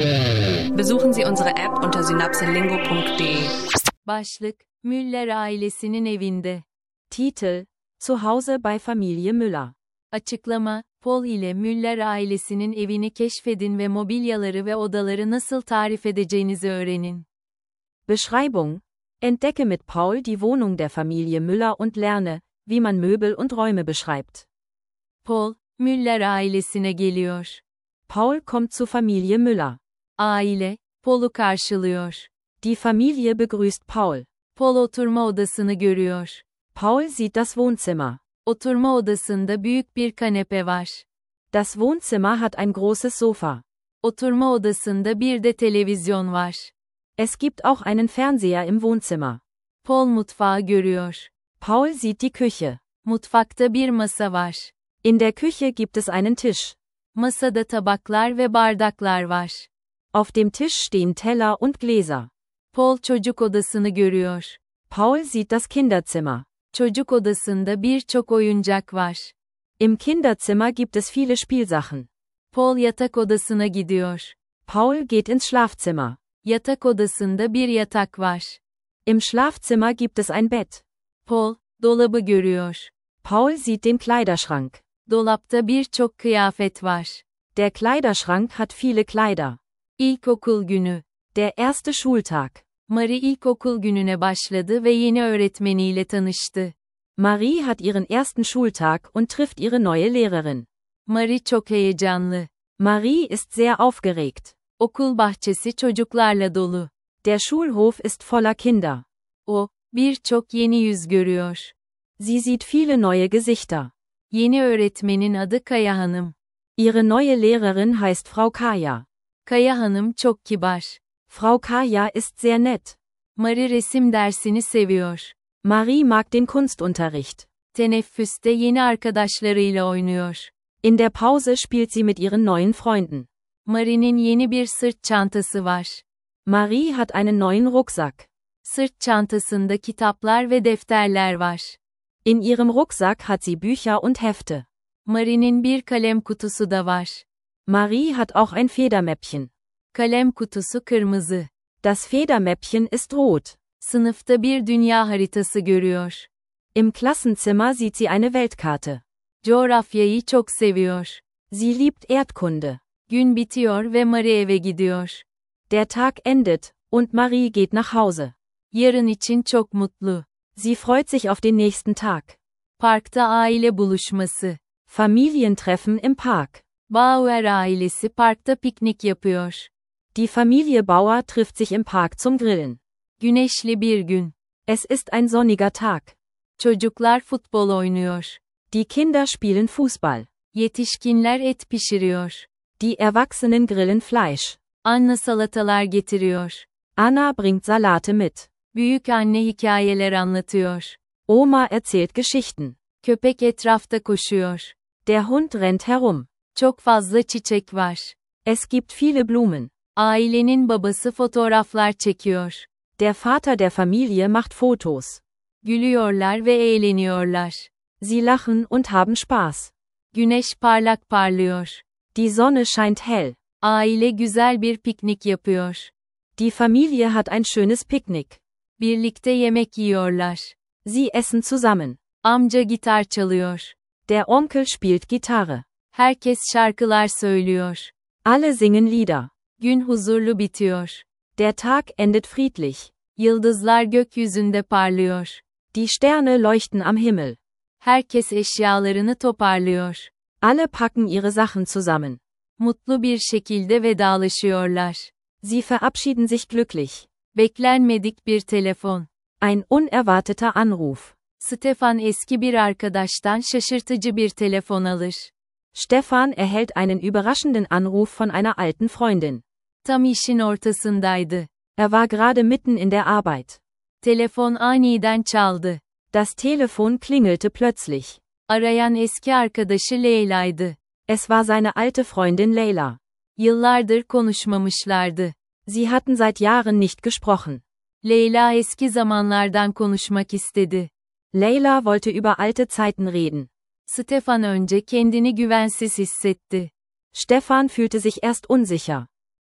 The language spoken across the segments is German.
Besuchen Sie unsere App unter synapselingo.de. Başlık, Müller ailesinin evinde. Titel: Zu Hause bei Familie Müller. Açıklama, Paul ile Müller ailesinin evini keşfedin ve mobilyaları ve odaları nasıl tarif edeceğinizi öğrenin. Beschreibung: Entdecke mit Paul die Wohnung der Familie Müller und lerne, wie man Möbel und Räume beschreibt. Paul, Müller ailesine geliyor. Paul kommt zu Familie Müller. Aile, Paul'u karşılıyor. Die Familie begrüßt Paul. Paul oturma odasını görüyor. Paul sieht das Wohnzimmer. Oturma odasında büyük bir kanepe var. Das Wohnzimmer hat ein großes Sofa. Oturma odasında bir de televizyon var. Es gibt auch einen Fernseher im Wohnzimmer. Paul mutfağı görüyor. Paul sieht die Küche. Mutfakta bir masa var. In der Küche gibt es einen Tisch. Masada tabaklar ve bardaklar var. Auf dem Tisch stehen Teller und Gläser. Paul çocuk odasını görüyor. Paul sieht das Kinderzimmer. Çocuk odasında birçok oyuncak var. Im Kinderzimmer gibt es viele Spielsachen. Paul yatak odasına gidiyor. Paul geht ins Schlafzimmer. Yatak odasında bir yatak var. Im Schlafzimmer gibt es ein Bett. Paul, dolabı görüyor. Paul sieht den Kleiderschrank. Dolapta birçok kıyafet var. Der Kleiderschrank hat viele Kleider. İlkokul günü. Der erste Schultag. Marie ilkokul gününe başladı ve yeni öğretmeniyle tanıştı. Marie hat ihren ersten Schultag und trifft ihre neue Lehrerin. Marie çok heyecanlı. Marie ist sehr aufgeregt. Okul bahçesi çocuklarla dolu. Der Schulhof ist voller Kinder. O, birçok yeni yüz görüyor. Sie sieht viele neue Gesichter. Yeni öğretmenin adı Kaya Hanım. Ihre neue Lehrerin heißt Frau Kaya. Kaya Hanım çok kibar. Frau Kaya ist sehr nett. Marie resim dersini seviyor. Marie mag den Kunstunterricht. Teneffüste yeni arkadaşlarıyla oynuyor. In der Pause spielt sie mit ihren neuen Freunden. Marie'nin yeni bir sırt çantası var. Marie hat einen neuen Rucksack. Sırt çantasında kitaplar ve defterler var. In ihrem Rucksack hat sie Bücher und Hefte. Marie'nin bir kalem kutusu da var. Marie hat auch ein Federmäppchen. Kalem kutusu kırmızı. Das Federmäppchen ist rot. Sınıfta bir dünya haritası görüyor. Im Klassenzimmer sieht sie eine Weltkarte. Coğrafyayı çok seviyor. Sie liebt Erdkunde. Gün bitiyor ve Marie eve gidiyor. Der Tag endet, und Marie geht nach Hause. Yarın için çok mutlu. Sie freut sich auf den nächsten Tag. Parkta aile buluşması. Familientreffen im Park. Bauer ailesi parkta piknik yapıyor. Die Familie Bauer trifft sich im Park zum Grillen. Güneşli bir gün. Es ist ein sonniger Tag. Çocuklar futbol oynuyor. Die Kinder spielen Fußball. Yetişkinler et pişiriyor. Die Erwachsenen grillen Fleisch. Anne salatalar getiriyor. Anna bringt Salate mit. Büyük anne hikayeler anlatıyor. Oma erzählt Geschichten. Köpek etrafta koşuyor. Der Hund rennt herum. Çok fazla çiçek var. Es gibt viele Blumen. Ailenin babası fotoğraflar çekiyor. Der Vater der Familie macht Fotos. Gülüyorlar ve eğleniyorlar. Sie lachen und haben Spaß. Güneş parlak parlıyor. Die Sonne scheint hell. Aile güzel bir piknik yapıyor. Die Familie hat ein schönes Picknick. Birlikte yemek yiyorlar. Sie essen zusammen. Amca gitar çalıyor. Der Onkel spielt Gitarre. Herkes şarkılar söylüyor. Alle singen Lieder. Gün huzurlu bitiyor. Der Tag endet friedlich. Yıldızlar gökyüzünde parlıyor. Die Sterne leuchten am Himmel. Herkes eşyalarını toparlıyor. Alle packen ihre Sachen zusammen. Mutlu bir şekilde vedalaşıyorlar. Sie verabschieden sich glücklich. Beklenmedik bir telefon. Ein unerwarteter Anruf. Stefan eski bir arkadaştan şaşırtıcı bir telefon alır. Stefan erhält einen überraschenden Anruf von einer alten Freundin. Tam işin ortasındaydı. Er war gerade mitten in der Arbeit. Telefon aniden çaldı. Das Telefon klingelte plötzlich. Arayan eski arkadaşı Leyla'ydı. Es war seine alte Freundin Leyla. Yıllardır konuşmamışlardı. Sie hatten seit Jahren nicht gesprochen. Leyla eski zamanlardan konuşmak istedi. Leyla wollte über alte Zeiten reden. Stefan önce kendini güvensiz hissetti. Stefan fühlte sich erst unsicher.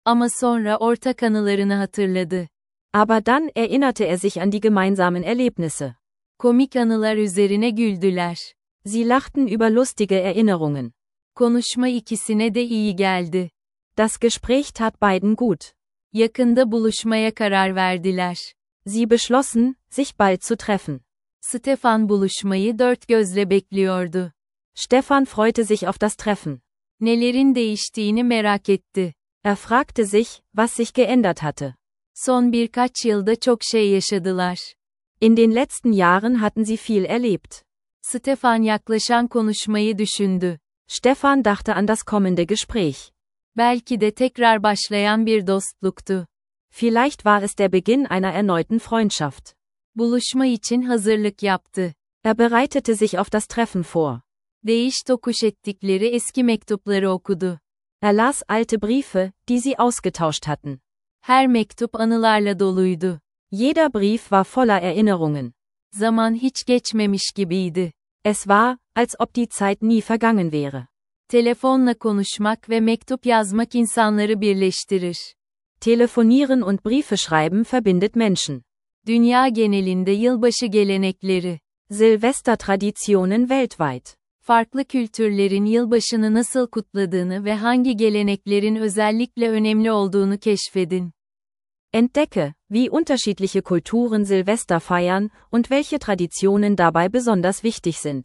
Ama sonra ortak anılarını hatırladı. Aber dann erinnerte er sich an die gemeinsamen Erlebnisse. Komik anılar üzerine güldüler. Sie lachten über lustige Erinnerungen. Konuşma ikisine de iyi geldi. Das Gespräch tat beiden gut. Yakında buluşmaya karar verdiler. Sie beschlossen, sich bald zu treffen. Stefan buluşmayı dört gözle bekliyordu. Stefan freute sich auf das Treffen. Nelerin değiştiğini merak etti. Er fragte sich, was sich geändert hatte. Son birkaç yılda çok şey yaşadılar. In den letzten Jahren hatten sie viel erlebt. Stefan yaklaşan konuşmayı düşündü. Stefan dachte an das kommende Gespräch. Belki de tekrar başlayan bir dostluktu. Vielleicht war es der Beginn einer erneuten Freundschaft. Buluşma için hazırlık yaptı. Er bereitete sich auf das Treffen vor. Değiş tokuş ettikleri eski mektupları okudu. Er las alte Briefe, die sie ausgetauscht hatten. Her mektup anılarla doluydu. Jeder Brief war voller Erinnerungen. Zaman hiç geçmemiş gibiydi. Es war, als ob die Zeit nie vergangen wäre. Telefonla konuşmak ve mektup yazmak insanları birleştirir. Telefonieren und Briefe schreiben verbindet Menschen. Dünya genelinde yılbaşı gelenekleri. Silvestertraditionen weltweit. Farklı kültürlerin yılbaşını nasıl kutladığını ve hangi geleneklerin özellikle önemli olduğunu keşfedin. Entdecke, wie unterschiedliche Kulturen Silvester feiern und welche Traditionen dabei besonders wichtig sind.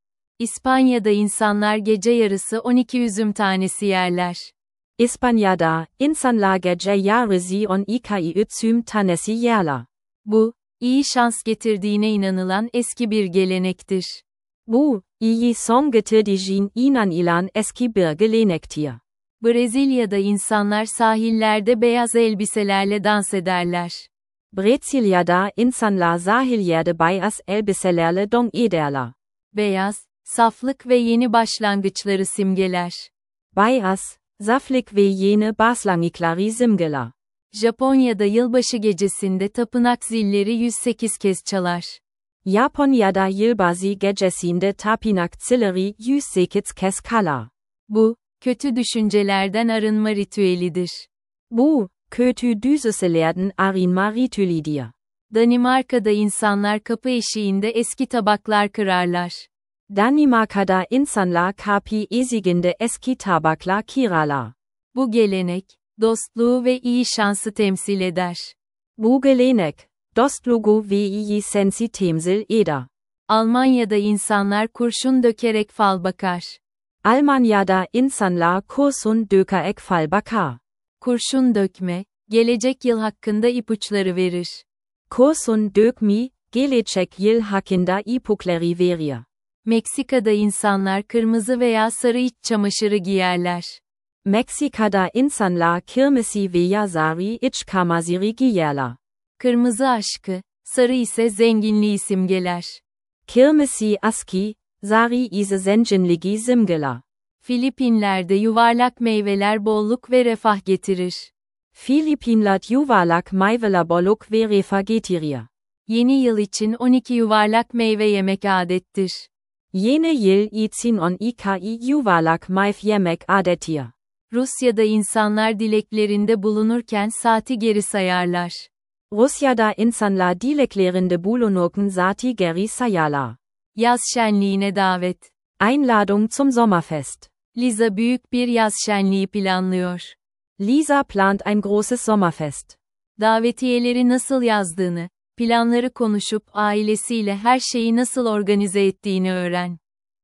İspanya'da insanlar gece yarısı 12 üzüm tanesi yerler. Испaniada, insanlar gece yarısı 12 üzüm tanesi yerler. Bu, iyi şans getirdiğine inanılan eski bir gelenektir. Bu, iyi son getirdiğine inanılan eski bir gelenektir. Brezilya'da insanlar sahillerde beyaz elbiselerle dans ederler. Brezilya'da insanlar sahillerde beyaz elbiselerle dans ederler. Beyaz, saflık ve yeni başlangıçları simgeler. Beyaz, saflık ve yeni başlangıçları simgeler. Japonya'da yılbaşı gecesinde tapınak zilleri 108 kez çalar. Japonya'da yılbaşı gecesinde tapınak zilleri 108 kez çalar. Bu, kötü düşüncelerden arınma ritüelidir. Bu, kötü düşüncelerden arınma ritüelidir. Danimarka'da insanlar kapı eşiğinde eski tabaklar kırarlar. Danimarka'da insanlar kapı eşiğinde eski tabaklar kırarlar. Bu gelenek, dostluğu ve iyi şansı temsil eder. Bu gelenek, dostluğu ve iyi şansı temsil eder. Almanya'da insanlar kurşun dökerek fal bakar. Almanya'da insanlar kurşun dökerek fal bakar. Kurşun dökme, gelecek yıl hakkında ipuçları verir. Kurşun dökme, gelecek yıl hakkında ipuçları verir. Meksika'da insanlar kırmızı veya sarı iç çamaşırı giyerler. Meksika'da insanlar kırmızı veya sarı iç çamaşırı giyerler. Kırmızı aşkı, sarı ise zenginliği simgeler. Kırmızı aşkı, sarı ise zenginliği simgeler. Filipinler'de yuvarlak meyveler bolluk ve refah getirir. Filipinler yuvarlak meyveler bolluk ve refah getirir. Yeni yıl için 12 yuvarlak meyve yemek adettir. Yeni yıl için 12 yuvarlak meyve yemek adettir. Rusya'da insanlar dileklerinde bulunurken saati geri sayarlar. Rusya'da insanlar dileklerinde bulunurken saati geri sayarlar. Yaz şenliğine davet. Einladung zum Sommerfest. Lisa büyük bir yaz şenliği planlıyor. Lisa plant ein großes Sommerfest. Davetiyeleri nasıl yazdığını, planları konuşup ailesiyle her şeyi nasıl organize ettiğini öğren.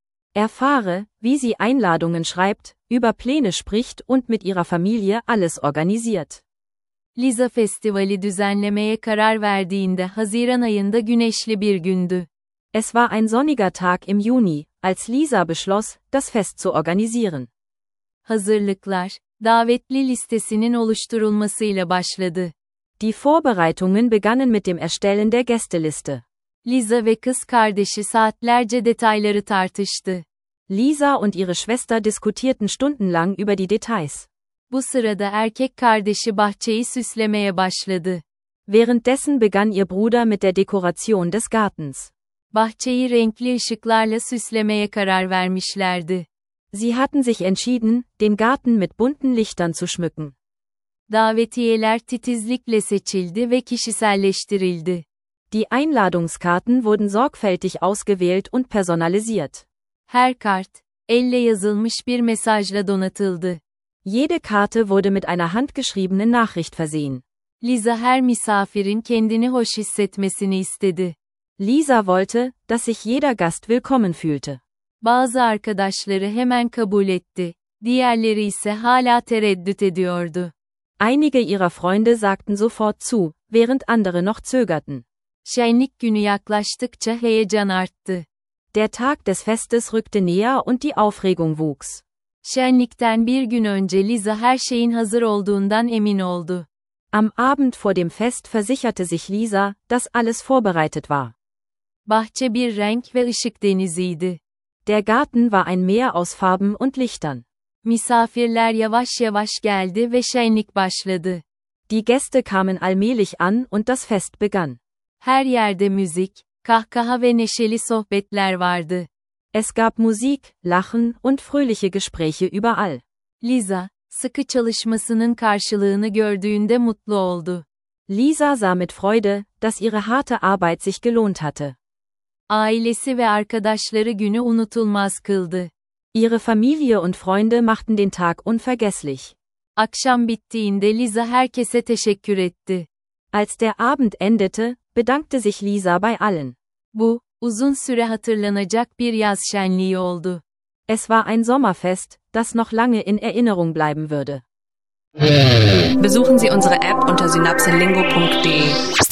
Erfahre, wie sie Einladungen schreibt, über Pläne spricht und mit ihrer Familie alles organisiert. Lisa Festivali düzenlemeye karar verdiğinde Haziran ayında güneşli bir gündü. Es war ein sonniger Tag im Juni, als Lisa beschloss, das Fest zu organisieren. Hazırlıklar, davetli listesinin oluşturulmasıyla başladı. Die Vorbereitungen begannen mit dem Erstellen der Gästeliste. Lisa ve kız kardeşi saatlerce detayları tartıştı. Lisa und ihre Schwester diskutierten stundenlang über die Details. Bu sırada erkek kardeşi bahçeyi süslemeye başladı. Währenddessen begann ihr Bruder mit der Dekoration des Gartens. Bahçeyi renkli ışıklarla süslemeye karar vermişlerdi. Sie hatten sich entschieden, den Garten mit bunten Lichtern zu schmücken. Davetiyeler titizlikle seçildi ve kişiselleştirildi. Die Einladungskarten wurden sorgfältig ausgewählt und personalisiert. Her kart, elle yazılmış bir mesajla donatıldı. Jede Karte wurde mit einer handgeschriebenen Nachricht versehen. Lisa her misafirin kendini hoş hissetmesini istedi. Lisa wollte, dass sich jeder Gast willkommen fühlte. Bazı arkadaşları hemen kabul etti, diğerleri ise hala tereddüt ediyordu. Einige ihrer Freunde sagten sofort zu, während andere noch zögerten. Şenlik günü yaklaştıkça heyecan arttı. Der Tag des Festes rückte näher und die Aufregung wuchs. Şenlikten bir gün önce Lisa her şeyin hazır olduğundan emin oldu. Am Abend vor dem Fest versicherte sich Lisa, dass alles vorbereitet war. Bahçe bir renk ve ışık deniziydi. Der Garten war ein Meer aus Farben und Lichtern. Misafirler yavaş yavaş geldi ve şenlik başladı. Die Gäste kamen allmählich an und das Fest begann. Her yerde müzik, kahkaha ve neşeli sohbetler vardı. Es gab Musik, Lachen und fröhliche Gespräche überall. Lisa, sıkı çalışmasının karşılığını gördüğünde mutlu oldu. Lisa sah mit Freude, dass ihre harte Arbeit sich gelohnt hatte. Ailesi ve arkadaşları günü unutulmaz kıldı. Ihre Familie und Freunde machten den Tag unvergesslich. Akşam bittiğinde Lisa herkese teşekkür etti. Als der Abend endete, bedankte sich Lisa bei allen. Bu, uzun süre hatırlanacak bir yaz şenliği oldu. Es war ein Sommerfest, das noch lange in Erinnerung bleiben würde. Besuchen Sie unsere App unter synapselingo.de.